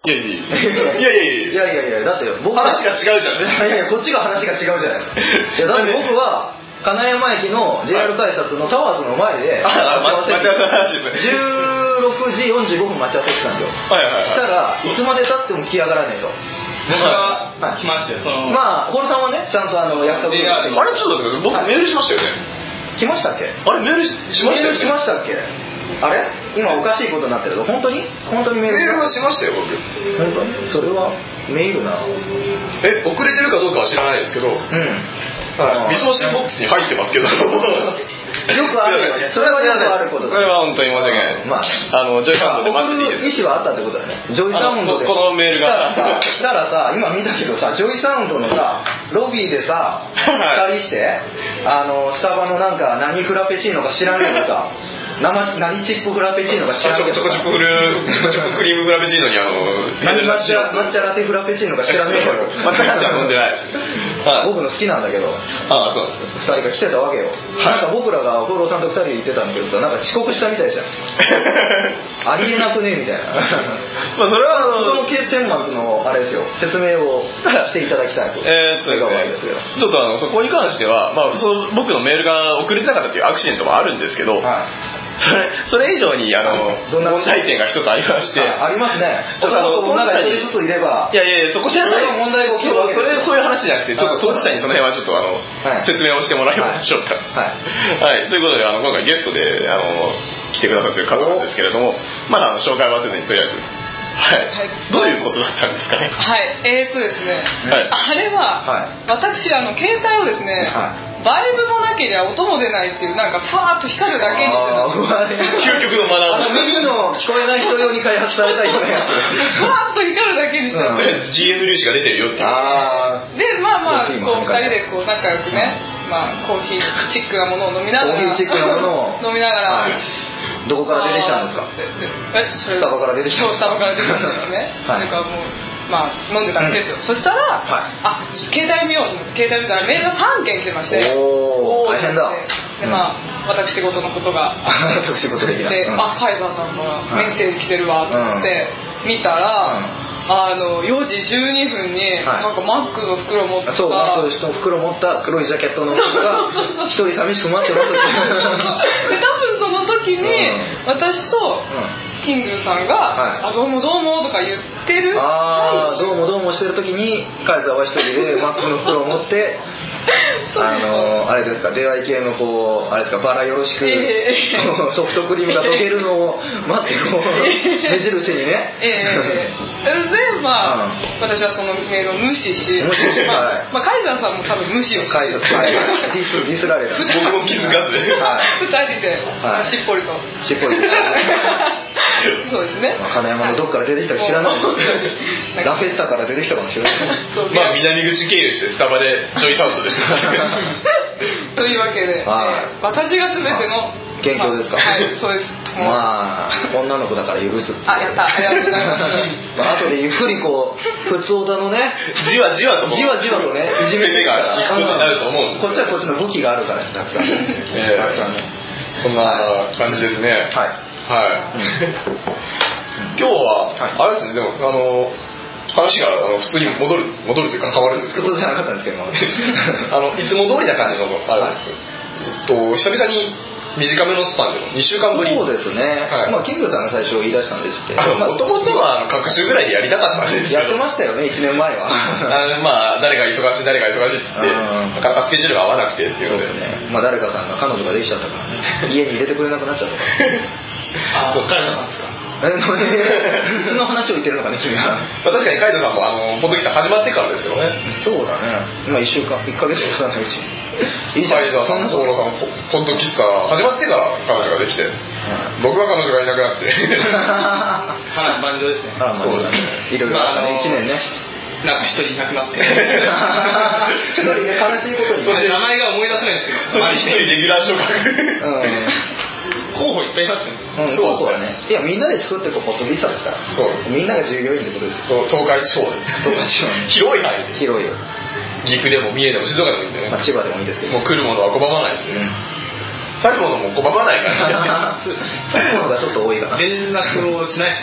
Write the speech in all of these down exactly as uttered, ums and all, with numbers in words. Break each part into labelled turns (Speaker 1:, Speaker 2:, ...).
Speaker 1: いやいやいやいやいやいや
Speaker 2: いやいやいや、だって僕
Speaker 1: 話が違うじゃん。
Speaker 2: いやいや、こっちが話が違うじゃないですか。いやだって僕は金山駅の ジェイアール 改札のタワーズの前で
Speaker 1: 待ち合わせの話ですね。
Speaker 2: じゅうろくじよんじゅうごふん待ち合わせしてたんですよ。
Speaker 1: はいはいはい。
Speaker 2: したらいつまで経っても来やがらねえと。
Speaker 3: 僕は来ましたよ。その
Speaker 2: まあホルさんはねちゃんとあの約束。
Speaker 1: あれちょっと待ってください。僕メールしましたよね。
Speaker 2: 来ましたっけ？
Speaker 1: あれメールしましたよね。
Speaker 2: メールしましたっけ？あれ？今おかしいことになってるけど本当に本当にメール。
Speaker 1: メールはしましたよ僕。
Speaker 2: 本当に？それはメールな。
Speaker 1: え遅れてるかどうかは知らないですけど。うん。はい。未送信ボックスに入ってますけど。
Speaker 2: よくあるよね。それはよくあることだ。
Speaker 1: それは本当に申し訳ない。まあ、あのジョイサウンドで待ってていいです。
Speaker 2: 意思はあったってことだよね。ジョイサウンドで。
Speaker 1: このメールが。
Speaker 2: 来たらさ、今見たけどさ、ジョイサウンドのさ、ロビーでさ、二人して、あのスタバのなんか何フラペチーノか知らんけどさ。生何チップフラペチーノか知らんけど
Speaker 1: チョコチョコフルチョコチョコクリームフラペチーノにあの
Speaker 2: 何抹茶抹茶ラテフラペチーノか知らんけど
Speaker 1: 抹茶ラテは飲んでないです。
Speaker 2: 僕の好きなんだけど。
Speaker 1: ああそうなんです。
Speaker 2: ふたりが来てたわけよ。なんか僕らがフォローさんとふたりで行ってたんだけどさ、なんか遅刻したみたいじゃん。ありえなくねみたいな。
Speaker 1: まあそれはあの
Speaker 2: この顛末のあれですよ。説明をしていただきたいと。
Speaker 1: えーっとですね。ちょっとあのそこに関してはまあその僕のメールが遅れてなかったっていうアクシデントもあるんですけど。はい。それそれ以上にあの問題点が一つありまして、
Speaker 2: ありますね。ちょっとあの女が一人ずついれば、
Speaker 1: いやいやそこじゃない
Speaker 2: 問題が起きるわけ
Speaker 1: それそういう話じゃなくてちょっと当事者にその辺はちょっとあの説明をしてもらえましょうか。はいはいということであの今回ゲストであの来てくださってる方なんですけれども、まだあの紹介はせずにとりあえず。はい、どういうことだったんですかね。
Speaker 3: はい、えーとですね、はい、あれは、はい、私あの携帯をですね、はい、バイブもなければ音も出ないっていうなんかふわーっと光るだけにしてたんです。
Speaker 1: 究極の学び。
Speaker 2: 耳の聞こえない人用に開発されたようなやつ。
Speaker 3: ふわーっと光るだけにしてたんです。
Speaker 1: とりあえず ジーエヌ 粒子が出てるよっていう。
Speaker 3: あでまあまあこうふたりでこう仲良くね、まあコーヒーチックなものを飲みながら
Speaker 2: コーヒーチックなものを
Speaker 3: 飲みながら。はい
Speaker 2: どこから出てきたんですか。
Speaker 3: えそれ
Speaker 2: スタバから出てきた。
Speaker 3: そうスタバから出てきたんですね。はい、それからもうまあ飲んでたわけですよ。うん、そしたら、はい、あ携帯見ようと思って携帯見たらメールがさんけん来てまして。
Speaker 2: おお大変だ。
Speaker 3: でまあ、うん、私事のことが
Speaker 2: 私事的な。
Speaker 3: で、うん、あカイザーさんからメッセージ来てるわと思って見たら。うんうんあのよじじゅうにふんに、はい、なんかマックの袋持った
Speaker 2: そうマックの袋持った黒いジャケットの人が一人寂しく待ってます
Speaker 3: で多分その時に、うん、私と、うん、キングさんが、はい、あどうもどうもとか言ってる
Speaker 2: あどうもどうもしてる時にカイザーは一人でマックの袋を持ってあのあれですか出会い系のこうあれですかバラよろしく、えー、ソフトクリームが溶けるのを待ってこう目印にね
Speaker 3: えー、でまあ、うん、私はそのメールを無視し
Speaker 2: 無視し、
Speaker 3: まあ
Speaker 2: はい
Speaker 3: まあ、カイザーさんも多分無視をして
Speaker 2: カイザーはいディスディスられた
Speaker 1: 僕も気づかずで、
Speaker 3: はい、ふたりで、はい、しっぽりと
Speaker 2: しっぽりと
Speaker 3: そうですね、
Speaker 2: まあ、金山のどっから出てきたか知らないですラフェスタから出てきたかもしれない
Speaker 1: まあ南口経由してスタバでジョイサウンドです
Speaker 3: というわけで、はい、私が全ての
Speaker 2: 元凶ですか、
Speaker 3: まあ、はいそうです
Speaker 2: まあ女の子だから許す
Speaker 3: あやったありがとうございます
Speaker 2: まあ後でゆっくりこう普通歌のね
Speaker 1: じわじわと
Speaker 2: じわじわとねいじめて
Speaker 1: がいくことになると思うんです
Speaker 2: こっちはこっちの武器があるからたくさん、え
Speaker 1: ー、そんな感じですねはいはい、うん、今日は、はい、あれですねでもあの話があの普通に戻る戻るというか変わるんですけど
Speaker 2: 普通じゃなかったんですけど
Speaker 1: あのいつも通りな感じのあるんです、はい、と久々に短めのスパンでのにしゅうかんぶり
Speaker 2: そうですね、はい、まあキングさんが最初言い出したんですけど
Speaker 1: もともとは隔週ぐらいでやりたかったんですけど
Speaker 2: やってましたよねいちねんまえは
Speaker 1: あまあ誰が忙しい誰が忙しいって言ってなかなかスケジュールが合わなくてっていうので
Speaker 2: そうですねまあ誰かさんが彼女ができちゃったからね家に入れてくれなくなっちゃったから
Speaker 3: あそう彼女なんですか
Speaker 2: えー、うちの話を言ってるのかね君は
Speaker 1: 確かにカイトさんもあのポッドキャスト始まってからですよね
Speaker 2: そうだね今いっしゅうかんいっかげつ経たないうちいいじゃん
Speaker 1: カイトさんもポーロさんもポッドキャスト始まってから彼女ができて、うん、僕は彼女がいなくなって
Speaker 3: 波乱万丈ですね
Speaker 2: そうだねいろいろあったねいちねんね
Speaker 3: なんか一人いなくなって
Speaker 2: 一人ね悲しいことに
Speaker 3: そして名前が思い出せないんですけど
Speaker 1: そして一人レギュラー昇格
Speaker 3: 候補いっぱいいますよね、
Speaker 2: うん、そうそうだねいやみんなで作ってこうポッドキャストですからそうみんなが従業員ってことですよ
Speaker 1: 東海地方で
Speaker 2: 東海地方
Speaker 1: 広い範囲で
Speaker 2: 広いよ
Speaker 1: 岐阜でも三重でも静岡でもいいんでね、
Speaker 2: まあ、千葉でもいいですけど
Speaker 1: もう来るものは拒まないんで、うん、去るものも拒まないから
Speaker 2: 去るものがちょっと多いかな
Speaker 3: 連絡をしないですかね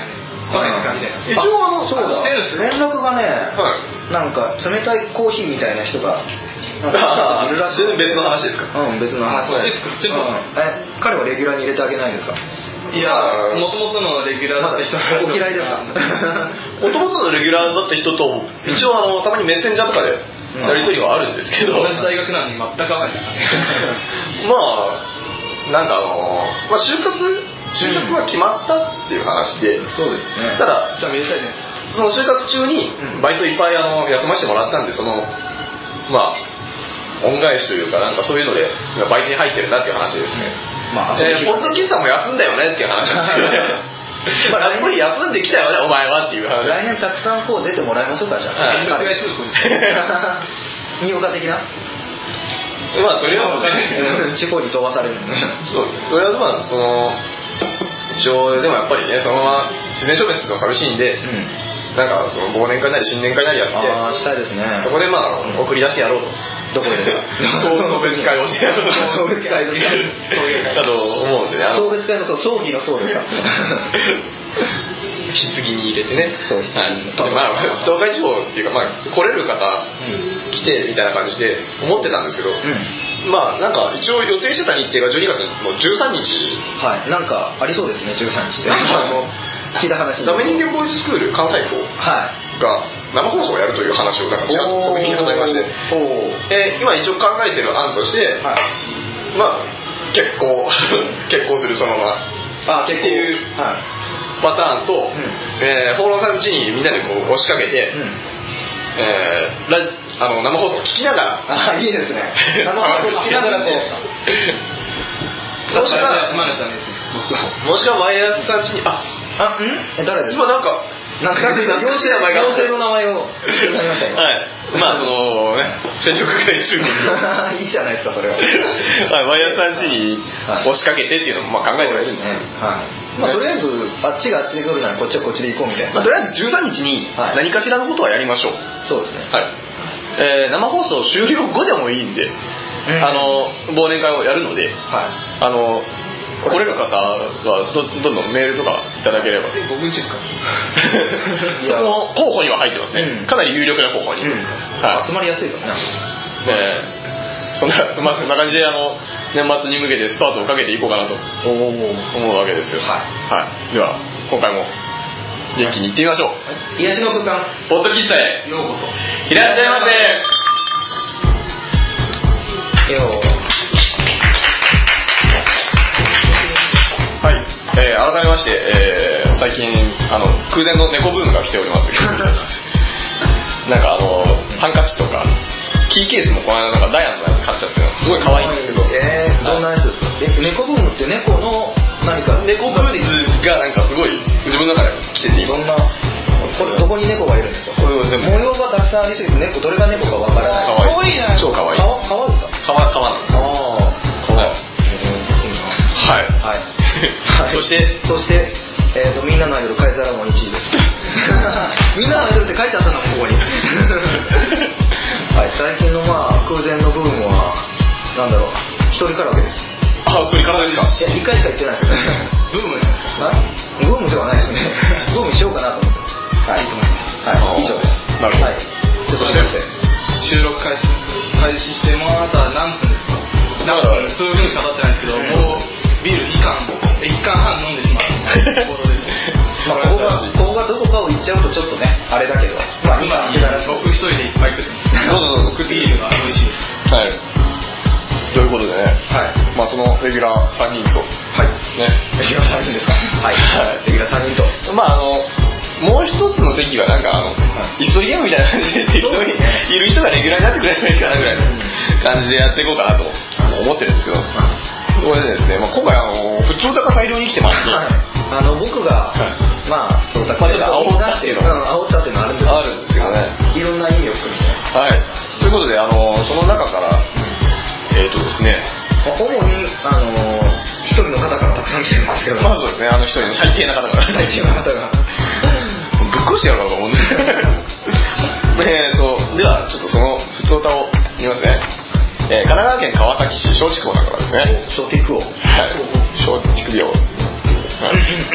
Speaker 2: 来ないですかみたいな。一応あのそうだ連絡がね、なんか冷たいコーヒーみたいな人が
Speaker 1: いるらしい。別の話ですか？
Speaker 2: うん別の話。え彼はレギュラーに入れてあげないんですか？
Speaker 4: いやもともとのレギュラーだった人
Speaker 2: お嫌いですか？
Speaker 1: もともとのレギュラーだった人と一応あのたまにメッセンジャーとかでやり取りはあるんですけど、
Speaker 4: 同じ大学なのに全く合わないです
Speaker 1: まあなんかあの、まあ、就活就職は決まったっていう話で、
Speaker 2: うん、そうですね。
Speaker 1: ただ
Speaker 4: じゃあめでたいじゃないですか。
Speaker 1: その就活中にバイトいっぱいあの休ませてもらったんで、そのまあ恩返しというかなんかそういうのでバイトに入ってるなっていう話ですね。まあ、えー、ポッド喫茶も休んだよねっていう話なんですけどね。まあやっぱり休んできたよねお前はっていう話。
Speaker 2: 来年たくさんこう出てもらいましょうかじゃあ。新岡的な。
Speaker 1: まあとりあえ
Speaker 2: ず地方に飛ばされる。
Speaker 1: そうです。とりあえずまあその一応でもやっぱりねそのまま自然消滅するの寂しいんで、うん、なんかその忘年会なり新年会なりやって、
Speaker 2: ああしたいですね。
Speaker 1: そこでまあ送り出してやろうと。
Speaker 2: どこでですか？
Speaker 1: 送別会をしてやろうと。
Speaker 2: 送別会ですか？
Speaker 1: だと思うんでね。
Speaker 2: 送別会のそう葬儀のそうですか？
Speaker 1: 棺に入れてね。
Speaker 2: そうです。はい。
Speaker 1: まあ東海地方っていうかまあ来れる方、うん、来てみたいな感じで思ってたんですけど、うん、まあなんか一応予定してた日程がじゅうにがつのじゅうさんにち。
Speaker 2: はい。なんかありそうですねじゅうさんにちって。あの聞いた話。
Speaker 1: ダメ人間ボーイズスクール関西校が生放送をやるという話をなんかちゃんと僕に挟みまして、えー、今一応考えてる案として、はい、まあ結構結婚するそのままあっていう、はい、パターンと、うんえー、放浪さん家にみんなでこう押しかけて、うんえー、ラあの生放送を聞きながら
Speaker 2: あいいですね生放送聞きながらこう
Speaker 1: もしくはもしくは毎朝さん家にあ
Speaker 2: あんえ誰ですか？
Speaker 1: 今なんか
Speaker 2: なんか妖精の名前が妖精の名前を聞きましたよ。
Speaker 1: はいまあそのね戦力外通
Speaker 2: 告いいじゃないですかそれは。
Speaker 1: はい毎朝さん家に押しかけてっていうのもまあ考えてはいるんですね。
Speaker 2: はいまあとりあえずあっちがあっちで来るならこっちはこっちで行こうみたいな。
Speaker 1: まあとりあえずじゅうさんにちに何かしらのことはやりましょう。
Speaker 2: そうですね。
Speaker 1: はいえー生放送終了後でもいいんであの忘年会をやるのではいあの来れる方は ど, どんどんメールとかいただければ。
Speaker 4: 僕んちですか？
Speaker 1: その候補には入ってますね、うん、かなり有力な候補に、うん
Speaker 2: はい、集まりやすいからね、
Speaker 1: えー、そんなそんな感じであの年末に向けてスパートをかけていこうかなと思うわけですよ、はいはい、では今回も元気にいってみましょう、はい、
Speaker 2: 癒しの空間
Speaker 1: ポッド喫茶へ
Speaker 4: ようこ
Speaker 1: そいらっしゃいませ。
Speaker 2: よう
Speaker 1: はい、えー、改めまして、えー、最近あの空前の猫ブームが来ておりますなんかあのハンカチとかキーケースもこの間なんかダイアンのやつ買っちゃってすごい可愛いんですけど
Speaker 2: えー、どんなやつですか？え猫ブームって猫の何か
Speaker 1: 猫ブームがなんかすごい自分の中で来てて
Speaker 2: どんなこれどこに猫がいるんですか？これ全部模様がたくさんありすぎて猫どれが猫かわからない。
Speaker 1: 可愛い超可愛い。
Speaker 2: 革革ですか？
Speaker 1: 革革なんです。ああ。はい。はい。はい。そして
Speaker 2: そして、えー、とみんなのアイドルカイザーラモンいちいですみんなのアイドルって書いてあったのここにはい最近のまあ空前のブームはなんだろう一人カラオケです。
Speaker 1: あ一人カラオケですか？
Speaker 2: いやいっかいしか行ってないですよね
Speaker 4: ブームじゃないですか？
Speaker 2: ブームではないですねブームしようかなと思ってはい、いいと思います。はい、以上です。
Speaker 1: なるほど。はい。
Speaker 2: そして
Speaker 4: 収録開始開始してもうあとは何分ですか？何分数分しか経ってないですけど、もうビールにかんいっかんはん飲んでしまうところです。
Speaker 2: まあここがここがどこかを言っちゃうとちょっとねあれだけど、まあ
Speaker 4: 今僕一人でいっぱい食ってます。
Speaker 1: どうぞどうぞ食って
Speaker 4: ビールが美味しいです。
Speaker 1: はい。ということでね、はい、まあそのレギュラーさんにんと、
Speaker 2: はいね、レギュラーさんにんですか？はい。レギュラーさんにんと、
Speaker 1: まああの。もう一つの席はなんかあの、はい、イストリゲームみたいな感じで適当にいる人がレギュラーになってくれればいいかなぐらいの感じでやっていこうかなと思ってるんですけど、それでですね、まあ、今回あの普通歌が大量に来てまして、はい、
Speaker 2: あの僕が、はい、まあそうだ、まあ、ちょっと煽ったっていうの煽ったっていうのはあるんですけど、
Speaker 1: あるんですけどね、
Speaker 2: いろんな意味を含めて、
Speaker 1: はい、ということであのその中からえっ、ー、とですね、
Speaker 2: 主にあの一人の方からたくさん来てるんですけど、
Speaker 1: まあそうですね、あの一人の最低な方から
Speaker 2: 最低な方が
Speaker 1: ぶっ殺してやろうかと思うんですえーとではちょっとその普通歌を言いますね、えー、神奈川県川崎市松竹坊さんからですね。
Speaker 2: 松竹坊、
Speaker 1: はい、松竹坊、はい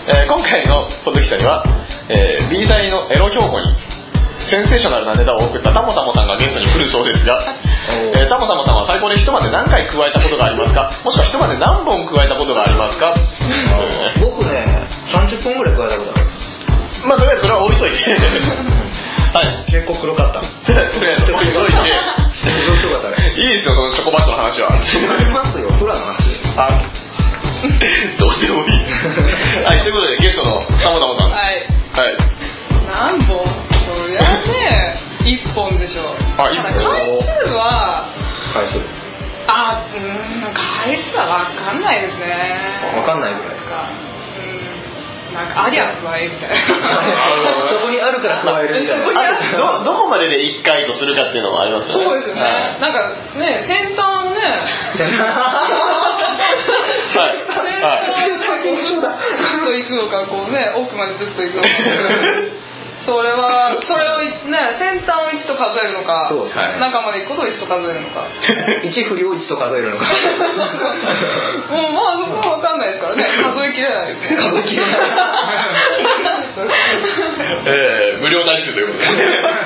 Speaker 1: えー、今回のポッドキスタには、えー、B 祭のエロ標語にセンセーショナルなネタを送ったタモタモさんがゲストに来るそうですが、えー、タモタモさんは最高で一晩で何回加えたことがありますか、もしくは一晩で何本加えたことがありますか。
Speaker 2: 僕ねさんじゅっぽんぐらい加えたことある。
Speaker 1: まあとりあえずそれは置いといてはい、
Speaker 2: 結構黒かった
Speaker 1: とりあえず置いといて
Speaker 2: 黒かったね。
Speaker 1: いいですよそのチョコバットの話は。
Speaker 2: ありますよ、フラの話。
Speaker 1: あどうでもいいはい、ということでゲストのタモタモさん、
Speaker 3: はい、
Speaker 1: はい、
Speaker 3: 何本、そりゃねいっぽんでしょ。
Speaker 1: あ、
Speaker 3: ただ回数は
Speaker 2: 回数
Speaker 3: あ、うーん、回数は分かんないですね。
Speaker 2: 分かんないぐらい
Speaker 3: か、うん、なんかありゃ加えみたいな
Speaker 2: そこにあるから加えるみたいな、
Speaker 1: まあ、ど, どこまででいっかいとするかっていうのもありますよね。
Speaker 3: そうですよね、はい、なんかね先端をね先端はいずっと行くのかこうね奥までずっと行くのかそれはそれをね先端をいちと数えるのか、そうですね、中まで行くことをいちと数えるのか
Speaker 2: いち振りをいちと数えるのかも
Speaker 3: うまあそこは分かんないですからね、数えきれないですね
Speaker 2: 数えきれない
Speaker 1: えー、無料体質ということで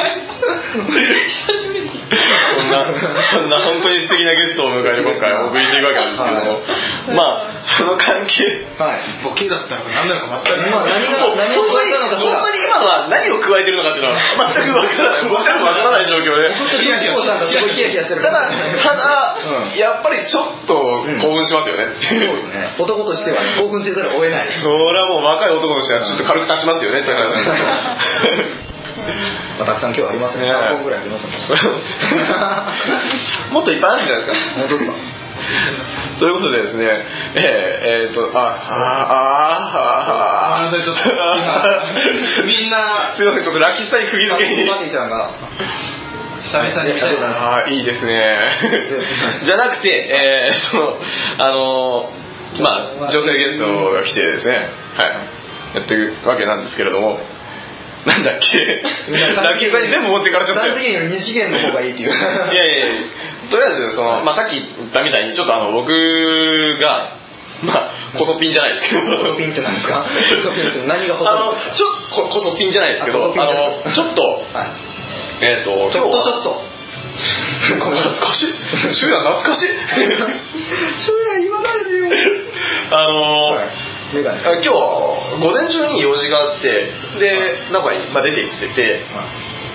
Speaker 3: 久しぶりに
Speaker 1: そんなそんな本当に素敵なゲストを迎えて今回お送りしていくわけなんですけども、はい、まあその関係、
Speaker 4: はい、ボケだったのか何なのか全く、
Speaker 2: まあ、何が何を加えたのか
Speaker 1: 本当に今のは何を加えてるのかっていうのは全く分からない僕たちも分からない状況で
Speaker 2: ヒヤヒヤしてる。
Speaker 1: ただただ、うん、やっぱりちょっと興奮しますよね、うん、
Speaker 2: そうですね、男としては興奮せざるを得ない。
Speaker 1: それはもう若い男としてはちょっと軽く立ちますよねって話なんですけど
Speaker 2: まあ、たくさん今日ありますね。さんぼんぐらいありますね
Speaker 1: もっといっぱいあるんじゃないですか。
Speaker 2: 本当ですか
Speaker 1: ということでですね、えー、えー、っとあああああ
Speaker 4: ちょっと今みんな
Speaker 1: すいませんちょっとラッキースタイ釘付けに
Speaker 2: マティちゃんが
Speaker 4: 久々に見たい
Speaker 1: ああいいですねじゃなくて、えー、そのあのまあ女性ゲストが来てですね、はい、やってるわけなんですけれども、なんだっけラッキーさんに全部持ってかれちゃったよ。
Speaker 2: さん次元よりに次元の方がいいっていういや
Speaker 1: いやいやとりあえずその、まあ、さっき言ったみたいにちょっとあの僕がまあコソピンじゃないですけど
Speaker 2: コソピンって何ですかコソピンって何が細い
Speaker 1: あのちょっとコソピンじゃないですけどあのちょっと、はい、えっ、ー、と
Speaker 2: ちょっとちょっと
Speaker 1: 懐かしいシュウヤ懐かしい
Speaker 2: シュウヤ言わないでよ
Speaker 1: あのーはい
Speaker 2: メガネ
Speaker 1: 今日午前中に用事があってでなんか、まあ、出てきてて、はい、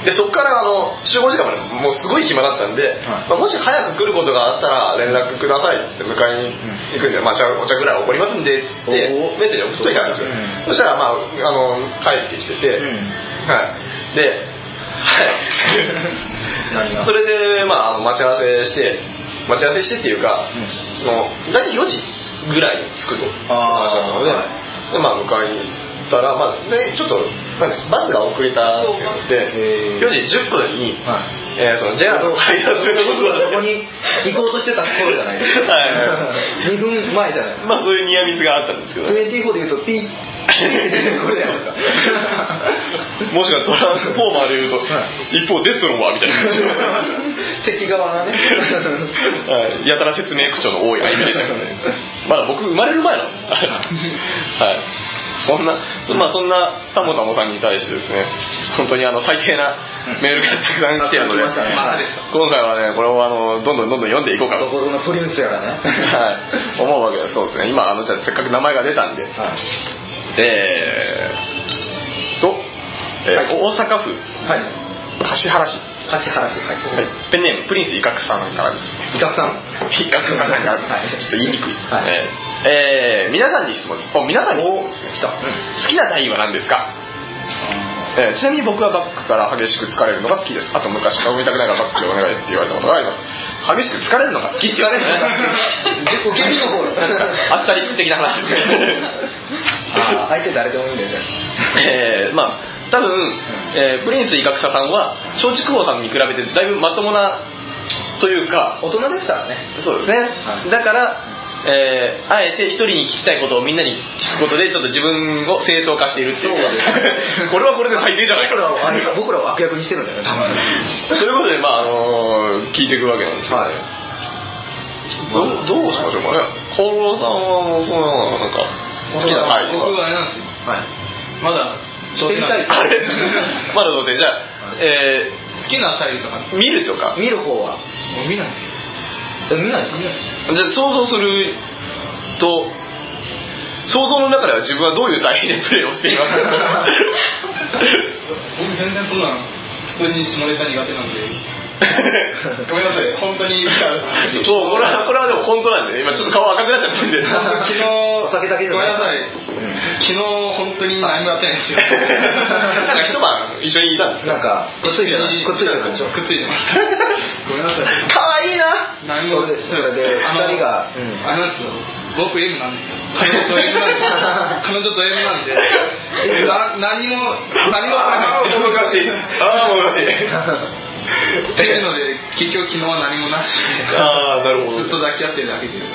Speaker 1: でそこからあの集合時間までもうすごい暇だったんで、はいまあ、もし早く来ることがあったら連絡くださいって迎えに行くんで、うんまあ、お茶ぐらいおごりますんでっつってメッセージを送っといたんですよ、うん、そしたら、まあ、あの帰ってきてて、うんはい、で、はい、それで、まあ、あの待ち合わせして待ち合わせしてっていうか、うん、その大体よじぐらいに着くと話だったので、はいでまあ、迎えに行ったら、まあ、でちょっとなんかバスが遅れたってやつでよじじゅっぷんに、はいえー、その ジェイアール の配達するところ
Speaker 2: そこに行こうとしてたところじゃないですかはいにふんまえじゃないですか、
Speaker 1: まあ、そういうニアミスがあったんですけど、
Speaker 2: ね、にじゅうよんで言うとピーこれじゃないですか
Speaker 1: もしくはトランスフォーマーで言うと、はい、一方デストロンはみたいな
Speaker 2: 敵側がね、
Speaker 1: はい、やたら説明口調の多いアニメでしたからねまだ僕生まれる前なんですはいそんなそ,、まあ、そんなタモタモさんに対してですね本当にあの最低なメールがたくさん来てるので、うん、今回はねこれをあのどんどんどんどん読んでいこうかと
Speaker 2: どこぞのプリンスやらね、
Speaker 1: はい、思うわけです。そうですね今あのじゃあせっかく名前が出たんで、はいえー、と、えーはい、大阪府、はい、橿原市
Speaker 2: 橿原市、はい
Speaker 1: はい、ペンネームプリンスイカクさんからです
Speaker 2: イカクさん
Speaker 1: イカクさんから、はい、ちょっと言いにくいです、はいえーえー、皆さんに質問ですお皆さんに質問ですね、うん、好きな体位は何ですか、えー、ちなみに僕はバックから激しく疲れるのが好きです。あと昔顔見たくないからバックでお願いって言われたことがあります。激しく疲れるのが好きって言われるのが
Speaker 2: 受け身の方
Speaker 1: アスタリスク的な話です
Speaker 2: あ相手誰でもいいんですよ
Speaker 1: えー、まあ多分、えー、プリンスイカクサさんは松竹王さんに比べてだいぶまともなというか
Speaker 2: 大人ですからね。
Speaker 1: そうですね、はい、だからえー、あえて一人に聞きたいことをみんなに聞くことでちょっと自分を正当化しているっていうこれはこれで最低じゃないか
Speaker 2: 僕らを悪役にしてるんだよね多分
Speaker 1: ということで、まああのー、聞いていくわけなんですけど、ねはい、ど, どうしましょうかね。近藤さんはもうそのなんか好きなタイプは
Speaker 4: 僕はあれなんですよ
Speaker 2: はい、
Speaker 4: まだ
Speaker 2: してみたい
Speaker 1: あれまだ童貞じゃあ、え
Speaker 4: ー、好きなタイプとか
Speaker 1: 見るとか
Speaker 2: 見る方は
Speaker 4: 見ないですけど
Speaker 2: 見ないですか
Speaker 1: じゃあ想像すると想像の中では自分はどういうタイプでプレーをしていますか
Speaker 4: 僕全然そんな普通に下ネタ苦手なんでごめんなさい本当に
Speaker 1: そうこれはこれはでも本当なんで今ちょっと顔赤くなっちゃったんで
Speaker 4: 昨日
Speaker 2: お酒だけじゃない
Speaker 4: ごめんなさい、うん、昨日本当に何もやってないんですよ
Speaker 1: なんか一晩一緒にいたんですか
Speaker 2: なんかくっついてたくっついてたでしょ
Speaker 4: くっついてましたごめんなさい
Speaker 1: かわいいな
Speaker 4: 何も
Speaker 2: それでそれでふたりが
Speaker 4: あれなんですよ僕 M なんですよ彼女と M なんで彼女と M なんでな何も何も
Speaker 1: ああもどかしいああもどかしい
Speaker 4: っていうので結局昨日は何もなし
Speaker 1: ああなるほど
Speaker 4: ずっと抱き合ってるだけで、うん、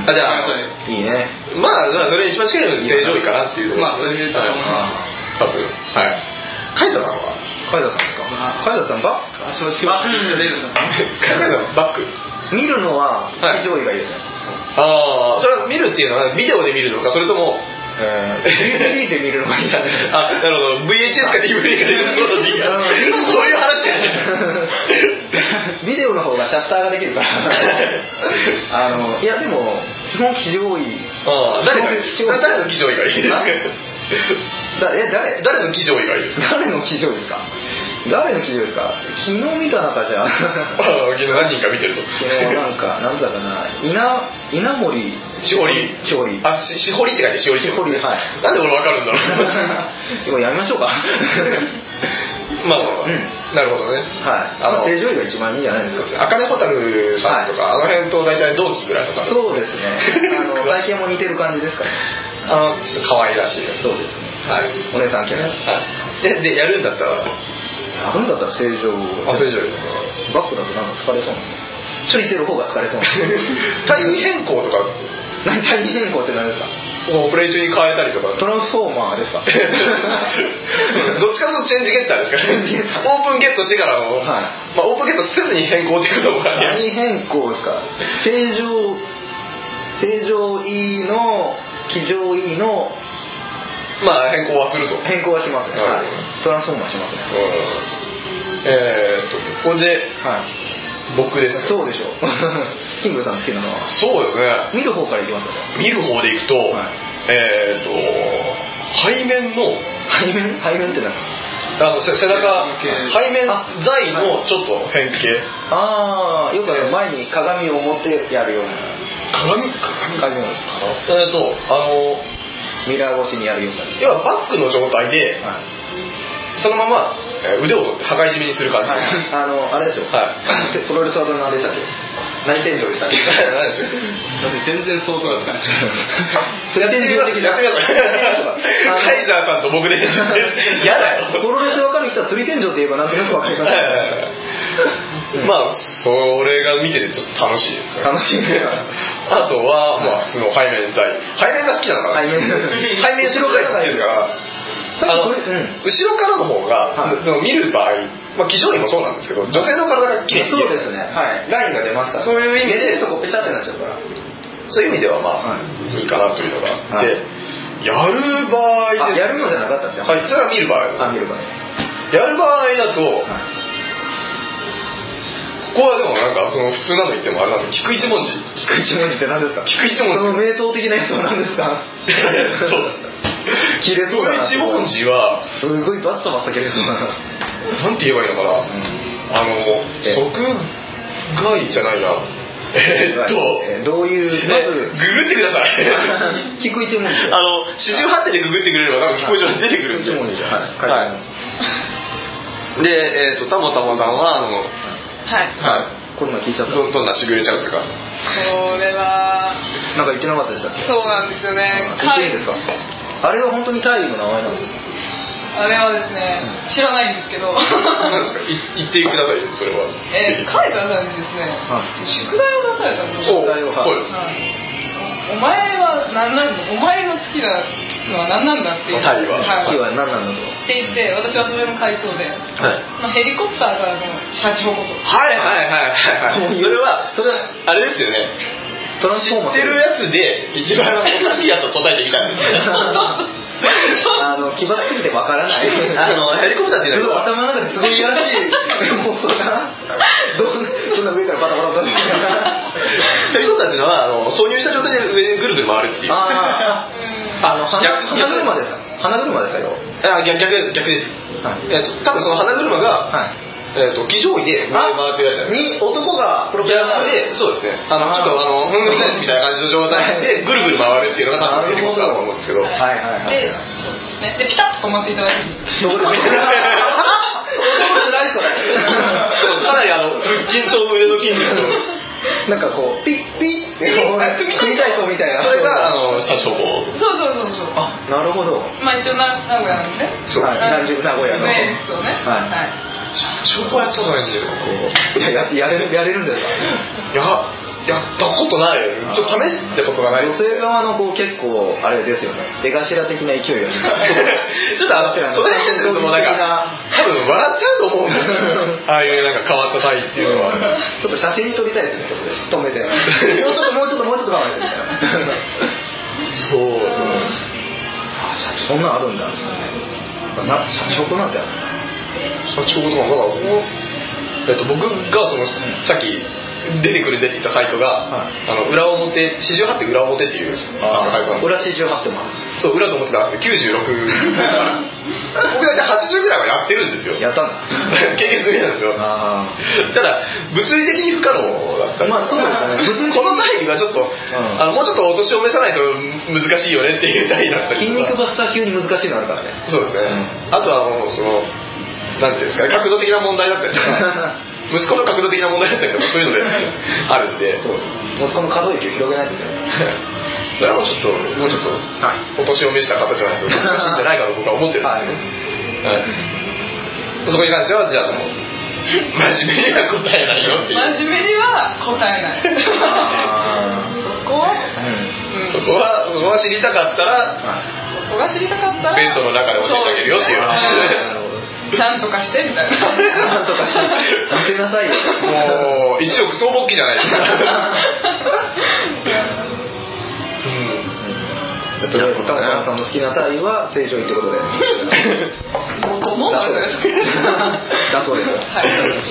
Speaker 1: あじゃあ
Speaker 2: いいね
Speaker 1: まあそれ一番近いのが正常位かなっていうところ
Speaker 4: まあそれで言うと思います
Speaker 1: 多分はいカイタさんは
Speaker 2: カイタさんですかカイタさんバック
Speaker 4: あそうバック出るんだ
Speaker 1: カイタさんバック
Speaker 2: 見るのは非常位がいいですね、
Speaker 1: はい、ああそれは見るっていうのはビデオで見るのかそれとも
Speaker 2: えー、ディーブイディー で見るのがいいですね
Speaker 1: あ、なるほど ブイエイチエス か ディーブイディー かで見ることでいいかそういう話やね
Speaker 2: ビデオの方がシャッターができるからあのいやでも基本非常位
Speaker 1: あ誰が誰の非常位がいいですか
Speaker 2: だえ誰
Speaker 1: 誰の騎乗位がいいですか
Speaker 2: 誰の騎乗位ですか誰の騎乗位ですか昨日見た中じゃあ
Speaker 1: 昨日何人か見てると
Speaker 2: 昨日なんかなんだかな稲稲森
Speaker 1: しほり
Speaker 2: しほり
Speaker 1: あししほりって書いてしほり
Speaker 2: しほりはい
Speaker 1: なんで俺分かるんだろう
Speaker 2: 今やめましょうか
Speaker 1: まあまあ、うん、なるほどね
Speaker 2: はいあの正常位が一番いいんじゃないですか
Speaker 1: 茜蛍さんとか、はい、あの辺と大体同期ぐらいの方
Speaker 2: そうですねあの体型も似てる感じですかね
Speaker 1: あのちょっと可愛らしい
Speaker 2: そうですね
Speaker 1: はい
Speaker 2: お姉さんキャラ
Speaker 1: はいででやるんだったらや
Speaker 2: るんだったら正常
Speaker 1: あ正常です
Speaker 2: バックだとなんか疲れそうなんですついてる方が疲れそうなんです
Speaker 1: タイム変更とか
Speaker 2: 何タイム変更って何ですか
Speaker 1: もうプレイ中に変えたりとか
Speaker 2: トランスフォーマーですか
Speaker 1: どっちかというとチェンジゲッターですからねオープンゲットしてからの、はいまあ、オープンゲットせずに変更っていうこともあり
Speaker 2: 何変更ですか正常正常 E の騎乗 E の
Speaker 1: まあ変更はすると
Speaker 2: 変更はしますね、はい、トランスフォーマーしますね、
Speaker 1: うん、えー、っとここで、はい、僕です、ね、
Speaker 2: そうでしょうキングさん好きなのは
Speaker 1: そうですね
Speaker 2: 見る方からいきますよね
Speaker 1: 見る方でいくと、はい、えー、っと背面の
Speaker 2: 背面背面って何
Speaker 1: あの背中背面材のちょっと変形
Speaker 2: ああよく前に鏡を持ってやるような
Speaker 1: 鏡
Speaker 2: 鏡鏡を
Speaker 1: えー、っとあの
Speaker 2: ミラー越しにやるような
Speaker 1: 要はバックの状態で、はい、そのまま腕を取って羽交い締めにする感じ、はい、
Speaker 2: あのあれですよ、はい、プロレスは何でしたっけ何天井でしたっけ何でしたっけ
Speaker 4: 全然想像がつかない
Speaker 2: やってみてくださいやってみてください
Speaker 1: カイザーさんと僕で嫌だよ
Speaker 2: プロレス分かる人は釣り天井って言えばなんとなく分かります
Speaker 1: うん、まあそれが見ててちょっと楽しいですね
Speaker 2: 楽しいね
Speaker 1: あとは、まあ、普通の背面材背面が好きなのかな背面背面後ろからが好きですからあの、うん、後ろからの方が、はい、その見る場合、まあ、騎乗位もそうなんですけど女性の体が綺麗に
Speaker 2: そうですね、はい、ラインが出ますから、
Speaker 1: そういう意味で
Speaker 2: 寝てるとこペチャってなっちゃうから
Speaker 1: そういう意味ではまあ、はい、いいかなというのがあって、はい、やる場合です、
Speaker 2: ね、やるのじゃなかったんですよ
Speaker 1: はい、それは見る場合です
Speaker 2: あ見る場合
Speaker 1: やる場合だと、はいここはでもなんかその普通なの言ってもあれなんで菊一文字
Speaker 2: 菊一文字って何ですか
Speaker 1: 菊一文字
Speaker 2: その名刀的なやつは何ですか
Speaker 1: そう
Speaker 2: 切れそうだな
Speaker 1: 菊一文字は
Speaker 2: すごいバッサバッサ切れそうな
Speaker 1: なんて言えばいいのかな、うん、あの即害じゃないなえー、っと、
Speaker 2: えー、どういう
Speaker 1: まずググってください
Speaker 2: 菊一文字
Speaker 1: あの四十八手でググってくれれば多分菊一文字出てくるんで
Speaker 2: 菊一文字じゃはい書いてあります、
Speaker 1: はい、でえー、っとたもたもさんはあの
Speaker 3: はい、
Speaker 1: はい、
Speaker 2: これ今聞いちゃった
Speaker 1: ど, どんなしぐれちゃうんですか
Speaker 3: それは
Speaker 2: なんか言ってなかったでしたっけ
Speaker 3: そうなんですよね
Speaker 2: 言っていいですかあれは本当に大義の名前なんですか
Speaker 3: あれはですね、うん、知らないんですけど
Speaker 1: 何ですか言ってくださいよそれは
Speaker 3: えー、カイザーさんにですね、はい、宿題を出されたんです
Speaker 2: 宿題をはい、
Speaker 3: はい、お前は何なんだお前の好きなのは何なんだって言って、
Speaker 1: はい
Speaker 2: はい、好きは何なんだと
Speaker 3: って言って私はそれの回答で、はいまあ、ヘリコプターからのシャチホコと
Speaker 1: はいはいはいはい、はい、それはそれはあれですよねトランスフォーマー知ってるやつで一番おかしいやつを答えてみたんですね
Speaker 2: あの奇抜すぎてわからない。
Speaker 1: あのヘリコプターっていうのは
Speaker 2: 頭の中ですごいいやらしい妄想がどんな上からバタバタバタ
Speaker 1: ヘリコプターっていうのはあの挿入した状態で上にぐるぐる回るっていう。
Speaker 2: ああの花車ですか。花車ですかよ。
Speaker 1: あ逆逆逆です。はい、えっと多分その花車が。はいえー、と機上位で上回ってるやつ
Speaker 2: に男がプロペラ
Speaker 1: でそうですねあのちょっとあのふんぐり返しみたいな感じの状態でぐるぐる回るっていうのが多分ヘリコプターだと思うんですけどはい
Speaker 3: はいはいでそうですねでピタッと止まっていただくんですよ男つ
Speaker 2: らいそれ
Speaker 1: そうかなりあの腹筋と腕の筋肉と
Speaker 2: なんかこうピッピッって組体操みたいな
Speaker 1: それがあの車掌法
Speaker 3: そうそうそうそう
Speaker 2: あなるほど
Speaker 3: まあ一応名古屋なんで
Speaker 1: そうです
Speaker 2: ね名古屋の
Speaker 3: 名物をねはい
Speaker 1: 社長やったことないんですよ。
Speaker 2: いやややれるやれるんですか。
Speaker 1: いややったことないです。ちょっと試したことがない。
Speaker 2: 女性側のこう結構あれですよね。出頭的な勢いが。ちょ
Speaker 1: っとあのそれ変ですけどもなんか多分笑っちゃうと思うんですよ。ああいうなんか変わった体っていうのは。
Speaker 2: ちょっと写真に撮りたいですね。止めて。もうちょっともうちょっともうちょっと我慢してみたいな。
Speaker 1: そう。
Speaker 2: あそんなんあるんだ。な社食なんてあるんだ。
Speaker 1: 社長とかだから、えっと、僕がその、うん、さっき出てくるでって言ったサイトが、はい、あの裏表四十八って裏表っていうサイトなんで
Speaker 2: 裏四十八ってもある
Speaker 1: そう裏と思ってたんですけどきゅうじゅうろく僕だってはちじゅうぐらいはやってるんですよ
Speaker 2: やったんだ
Speaker 1: 経験済みなんですよあただ物理的に不可能だった
Speaker 2: まあそうですね
Speaker 1: この単位はちょっと、うん、あのもうちょっとお年を召さないと難しいよねっていう単位だったり
Speaker 2: 筋肉バスター級に難しいのあるからね
Speaker 1: そうですね、うん、あとはもうそのなんていうんですかね角度的な問題だったりとか息子の角度的な問題だったりとかそういうのであるんでそう
Speaker 2: 息子の可動域を広げないといけない
Speaker 1: それはもうちょっともうちょっと、はい、お年を召した方じゃないと難しいんじゃないかと僕は思ってるんですよね、はいはい、そこに関してはじゃあその真面目には答えないよっていう
Speaker 3: 真面目には答えないそこは、
Speaker 1: うん、そこはそこは知りたかったら、
Speaker 3: はい、そこが知りたかったら
Speaker 1: ベッドの中で教えてあげるよっていう話で
Speaker 3: なんとかしてみたいな
Speaker 2: なんとかして見せなさいよ
Speaker 1: もう一億総勃起じゃないですか
Speaker 2: うんとりあえず玉川さんの好きな体位は正常位ってことで
Speaker 3: どのだそうです
Speaker 2: だそうですはい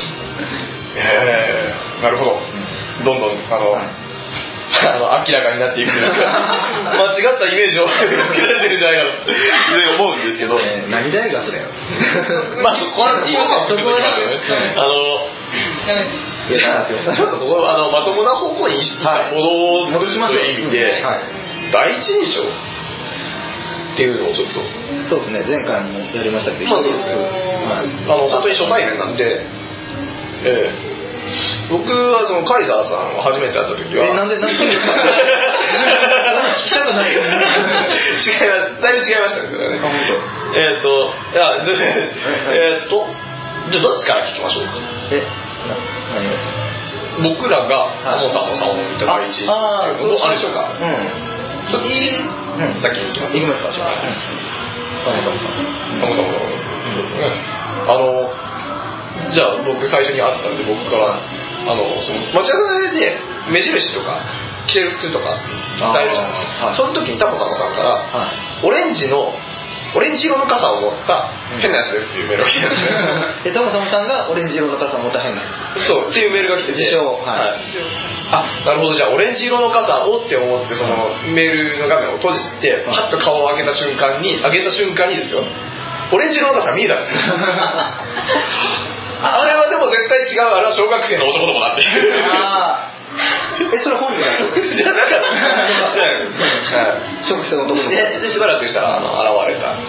Speaker 1: えー、なるほどどんどんあの、はいあの明らかになっていくというか間違ったイメージをつけられてるんじゃないかと思うんですけど、
Speaker 2: えー、何大学だよ
Speaker 1: まあそこはそこはそこはあの
Speaker 3: ダメです
Speaker 1: いやちょっとここあのまともな方向に戻すという意味で、はい、第一印象っていうのをちょっと
Speaker 2: そうですね前回もやりましたけど、まあ
Speaker 1: はい、あの本当に初対面なんでえー僕はそのカイザーさんを初めて会った時は
Speaker 2: えなんでなんでですか聞きたくないよ違い
Speaker 1: ますだいぶ違いましたけどねえっといやえっとじゃあどっちから聞きましょうかえ何僕らがタモタモさんを見た第一ああそうあるでしょうかうんちょっといい、うん、先に行きます
Speaker 2: 行きますかタモタモさん
Speaker 1: タモタモさんあのじゃあ僕最初に会ったんで僕からあのその待ち合わせで目印とか着てる服とかって伝えるじゃないですか、はい、その時にタモタモさんから、はい、オレンジのオレンジ色の傘を持った変なやつですっていうメールが来てるんですね
Speaker 2: でタモタモさんがオレンジ色の傘を持った変なや
Speaker 1: つそうっていうメールが来てて
Speaker 2: 自称、はいはい、
Speaker 1: あなるほどじゃあオレンジ色の傘をって思ってそのメールの画面を閉じてパッと顔を開けた瞬間に開けた瞬間にですよオレンジ色の傘見えたんですよあれはでも絶対違うあれは小学生の男の子だってあ
Speaker 2: えそれ本人だった
Speaker 1: じゃなかった
Speaker 2: 小学生の男の子 で,
Speaker 1: でしばらくしたらあの現れた、うん、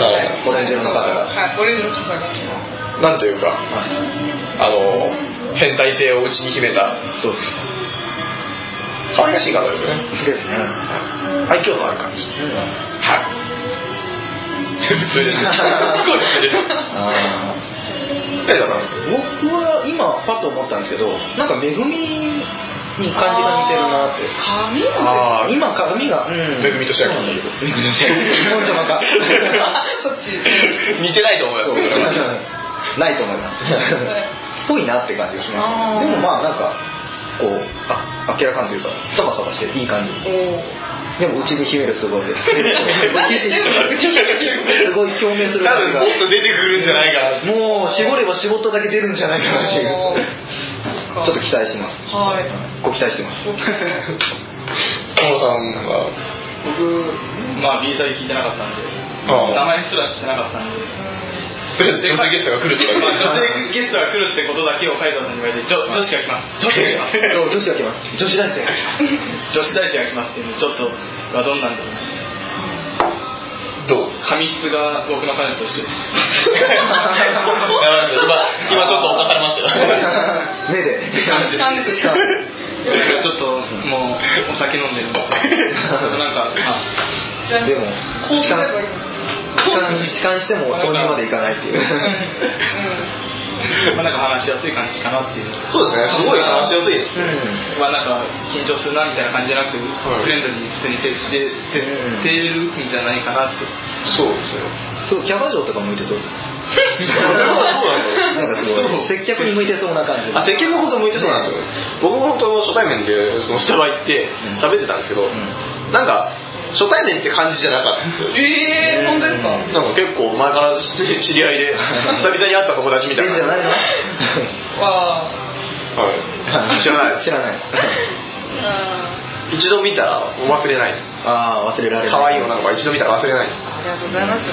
Speaker 1: 現れた
Speaker 2: オレンジ色の傘が
Speaker 3: はいオレンジの傘が
Speaker 1: なんというかあの変態性を内に秘めた
Speaker 2: そうです
Speaker 1: 可愛らしい方ですよね
Speaker 2: ですね
Speaker 1: 愛嬌のある感じ、うん、はい普通ですねすごい普通ですあ
Speaker 2: 僕は今パッと思ったんですけどなんかめぐみに感じが似てるなって
Speaker 3: 髪が
Speaker 2: 今髪が、うん、
Speaker 1: めぐみとしゃきめぐみとしゃき
Speaker 2: もんちゃまか
Speaker 3: そっち
Speaker 1: 似てないと思いますけど
Speaker 2: ないと思いますぽいなって感じがしましたねでもまあなんかこうあ明らかんというかサバサバしていい感じでもうちに秘めるすごいすごい共鳴する
Speaker 1: 多分もっと出てくるんじゃないかな。
Speaker 2: もう絞れば絞っただけ出るんじゃないかなっていうちょっと期待してます。
Speaker 3: はい、
Speaker 2: ご期待してます。
Speaker 1: 小野さんは
Speaker 4: 僕、まあ B サイ聞いてなかったんで、名前すら知ってなかったんで、
Speaker 1: とりあえず女性ゲストが来るとか、
Speaker 4: まあ、女性ゲストが来るってことだけをカイザーさんに言われて、女女子が来ます、女子が来ます
Speaker 2: 女子が来ます、女子大生が来ます
Speaker 4: 女子大生が来ますっていうので、ちょっとはどんなんだろうな。
Speaker 1: どう？
Speaker 4: 髪質が僕の彼女と一緒です
Speaker 1: 今, 今ちょっと犯されましたよ
Speaker 2: 目で
Speaker 3: 痴漢です痴漢
Speaker 4: ちょっともうお酒飲んでるんですなんかあ
Speaker 2: でも
Speaker 3: こうすればいいんです
Speaker 2: 痴漢してもそういうまでいかないっていう、うん
Speaker 4: まあなんか話しやすい感じかなっていう。
Speaker 1: そうですね、すごい話しやすい、うん 、
Speaker 4: まあなんか緊張するなみたいな感じじゃなく、うん、フレンドリーに普通に接して接してるんじゃないかなって。
Speaker 1: そうですね。
Speaker 2: そうキャバ嬢とか向いてそう。そうなんだ。なんかすごい接客に向いてそうな感じ。
Speaker 1: あ、接客のこと向いてそうなんですよ。僕も本当初対面でそのスタバ行って喋ってたんですけど、うん、なんか。初対面って感じじゃなかった。
Speaker 3: えー、本当ですか？
Speaker 1: なんか結構前から知り合いで久々に会った友達みたいな。
Speaker 2: いいんじゃないの？
Speaker 1: はい。知らない。
Speaker 2: 知らない。
Speaker 1: 一度見たら忘れない。
Speaker 2: ああ、忘れられない。
Speaker 1: 可愛い女の子は一度見たら忘れない。
Speaker 3: ありがとうございます。はい。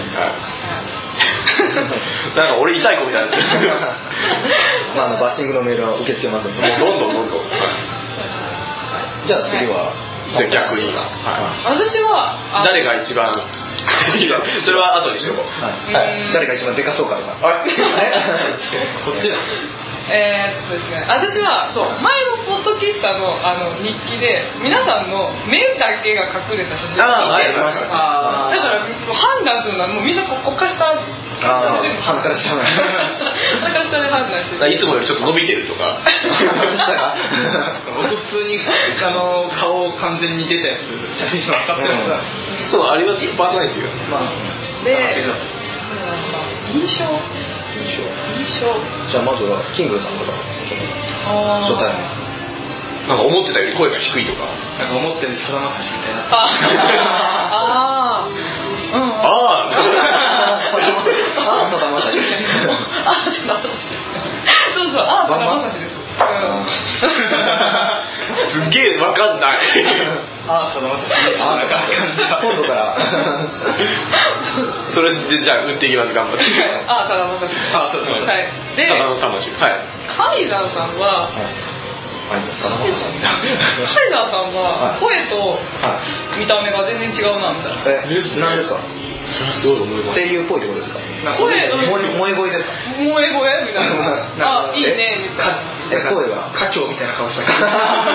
Speaker 1: なんか俺痛い子みたいな。
Speaker 2: まああのバッシングのメールは受け付けますので。
Speaker 1: もうどんどんどんどん。
Speaker 2: じゃあ次は。
Speaker 1: じゃあ逆に今、
Speaker 3: はい、私は
Speaker 1: 誰が一番それは後にしとこう、
Speaker 2: はいはい、誰が一番でかそうかとかあれそ
Speaker 1: っちだ
Speaker 3: えーっとですね、私はそう前のポッドキスタのあの日記で皆さんの目だけが隠れた写真
Speaker 1: を見て
Speaker 3: ました。あ、だから判断するのはもうみんなここから下
Speaker 2: あー鼻から下
Speaker 3: 鼻から下で判断してる。
Speaker 1: いつもよりちょっと伸びてるとか
Speaker 4: 僕普通にあの顔完全に出たやつ写真分かってるから、うん、
Speaker 1: そうありますよパーソナリティが、まあ、
Speaker 3: で印象印象印象
Speaker 2: じゃあまずはキングさんから初対面
Speaker 1: なんか思ってたより声が低いとか
Speaker 4: なんか思ってるさだまさしみたいな
Speaker 3: ああうん、
Speaker 2: ああさだまさし
Speaker 3: ああさだまさしそうそうああさだまさしです、うん、
Speaker 1: すっげえわかんない
Speaker 4: ああさだまさしああ
Speaker 2: 今度から
Speaker 1: それでじゃあ売っていきます頑張って
Speaker 3: ああさだまさし
Speaker 1: ああさだまさしはいでさだの魂はい
Speaker 3: カイザーさんは、はいカイザーさんは声と見た目が全然違うなみたいな。
Speaker 2: え、何ですか？
Speaker 1: それはすごい思います。
Speaker 2: 声優っぽいってことですか？
Speaker 3: 声
Speaker 2: 萌え声ですか？
Speaker 3: 萌え声みたいな。あ、いいねみたいな。
Speaker 2: え、声は
Speaker 4: 家境みたいな顔した
Speaker 2: 中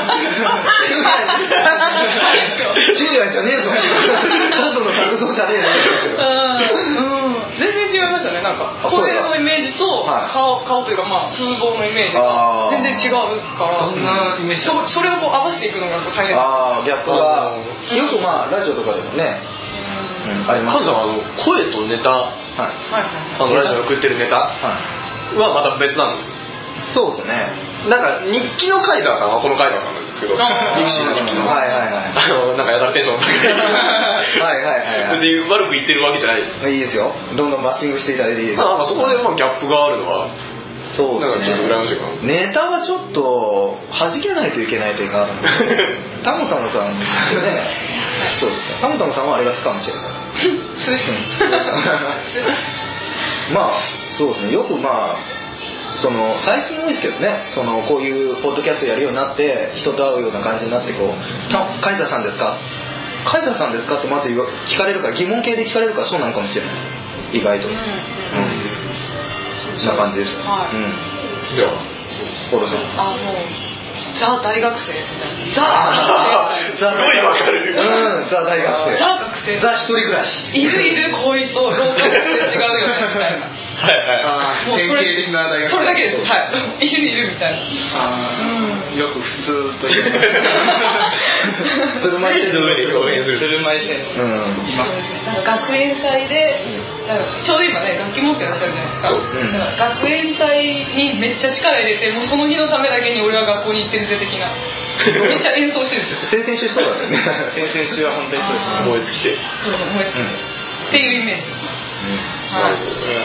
Speaker 2: 夜じゃねえぞ。角度の角度じゃねえぞ。
Speaker 3: 全然違いましたね。なんか声のイメージと顔顔というかまあ風貌のイメージが全然違うから。
Speaker 4: どんなイメージ？
Speaker 3: それをこう合わせていくのが大変。
Speaker 2: ああ、ギャップがよくまあラジオとかでもね。
Speaker 1: あります。カズさんはあの声とネタ、はい、あのラジオで送ってるネタはまた別なんですよ。
Speaker 2: そうですね。
Speaker 1: なんか日記のカイザーさんはこのカイザーさんなんですけど、ミクシーの日記の、
Speaker 2: はいはいはい、
Speaker 1: あのなんかやたらテンション高い、
Speaker 2: はいはいはい、
Speaker 1: 別に悪く言ってるわけじゃない。
Speaker 2: いいですよ。どんどんバッシングしていただいていいですよ。
Speaker 1: まあそこでまあギャップがあるのは。
Speaker 2: そうですね、
Speaker 1: なんかちょっと羨ましいかな。
Speaker 2: ネタはちょっと弾けないといけない点があるんでタモタモさんねそうですね、タモタモさんはあれが好きかもしれないです
Speaker 3: そうです
Speaker 2: まあそうですね、よくまあその最近多いですけどね、そのこういうポッドキャストやるようになって人と会うような感じになってこうカイザーさんですかカイザーさんですかってまず聞かれるから、疑問形で聞かれるからそうなのかもしれないです意外と、うん、うんな感じです。はい。うん。じゃあ、コロさん。
Speaker 3: あ、もうザ大学生みたいな。ザ
Speaker 1: すごいわかる。
Speaker 2: うん、ザ大学生。
Speaker 3: ザ学生。
Speaker 2: ザ一人暮らし。
Speaker 3: いるいるこういう人、廊下で違うよねみたいな。
Speaker 1: はいはい。
Speaker 3: もうそれ
Speaker 4: 典型的な大学生。
Speaker 3: それだけです。はい。いるいるみたいな。
Speaker 4: ああ、よく普通という。
Speaker 2: 鶴舞線
Speaker 1: の上で表現する。
Speaker 4: 鶴舞線。うん。います。
Speaker 3: なんか学園祭で。ちょうど今ね楽器持ってらっしゃるじゃないですか。そうですね。学園祭にめっちゃ力入れてもうその日のためだけに俺は学校に行ってるぜ的なめっちゃ演奏してるんですよ。
Speaker 2: 先々週そうだったよね。
Speaker 4: 先々週は本当にそうです。
Speaker 1: 燃え尽きて。
Speaker 3: そう燃え尽きて、うん、っていうイメージです。うん、はい。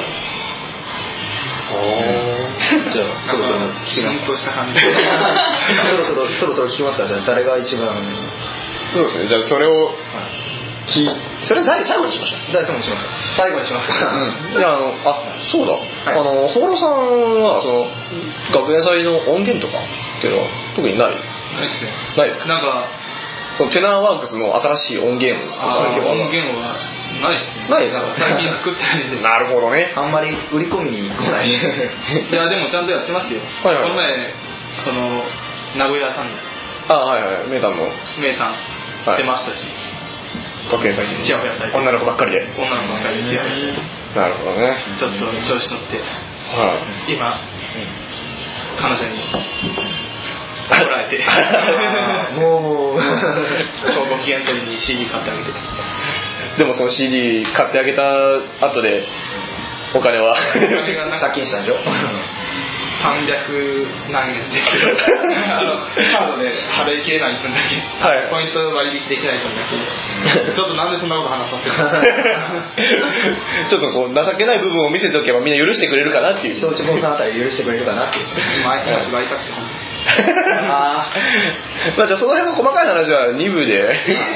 Speaker 2: じゃあそろそろ
Speaker 4: きちんとした感じ。そ
Speaker 2: ろそろそろそろ聞きますか。じゃあ誰が一番。
Speaker 1: そうですね。じゃあそれをきそれ第最後にしましょう。
Speaker 2: 第最後にしますか。最後にしますか。
Speaker 1: うん。いやあのあそうだ。はい、あの小室さんはその学園祭の音源とかっていうのは特にないですか。
Speaker 4: ないですね。
Speaker 1: ないですか。
Speaker 4: なんか
Speaker 1: そのテナーワークスの新しい音源を
Speaker 4: あ音源はないですね。
Speaker 1: ないですか。
Speaker 4: 最近作ってないんで。
Speaker 1: なるほどね。
Speaker 2: あんまり売り込みに来ない。い
Speaker 4: やでもちゃんとやってますよ。はいはい、この前その名古屋単
Speaker 1: あはいはい名単の
Speaker 4: 名単出ましたし。
Speaker 1: 学園祭
Speaker 4: チヤホヤされて
Speaker 1: 女の子ばっかりで
Speaker 4: 女の子ばっかりでチヤホヤされて。
Speaker 1: なるほどね。
Speaker 4: ちょっと調子乗って、はい、今、うん、彼女に怒られて
Speaker 2: もう
Speaker 4: ご機嫌取りに シーディー 買ってあげて。
Speaker 1: でもその シーディー 買ってあげた後でお金は
Speaker 2: 借金したんでしょ。
Speaker 4: さんびゃく何円であのカードで払い切れない分だけ、はい、ポイント割引できない分だけちょっとなんでそんなこと話させるの
Speaker 1: ちょっとこう情けない部分を見せておけばみんな許してくれるかなっていう
Speaker 2: 承知本さんあたり許してくれるかなっていう
Speaker 4: 前から祝いたくて
Speaker 1: あまあじゃあその辺の細かい話はに部で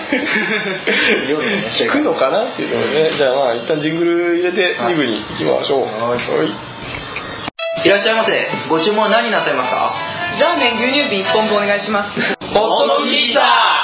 Speaker 1: 聞くのかなっていうので、ね、じゃあまあ一旦ジングル入れてに部に行きましょう。はい、はい、
Speaker 2: いらっしゃいませ。ご注文は何なさいますか？
Speaker 3: ラーメン牛乳瓶いっぽんぶんお願いします。
Speaker 2: ホットピザ。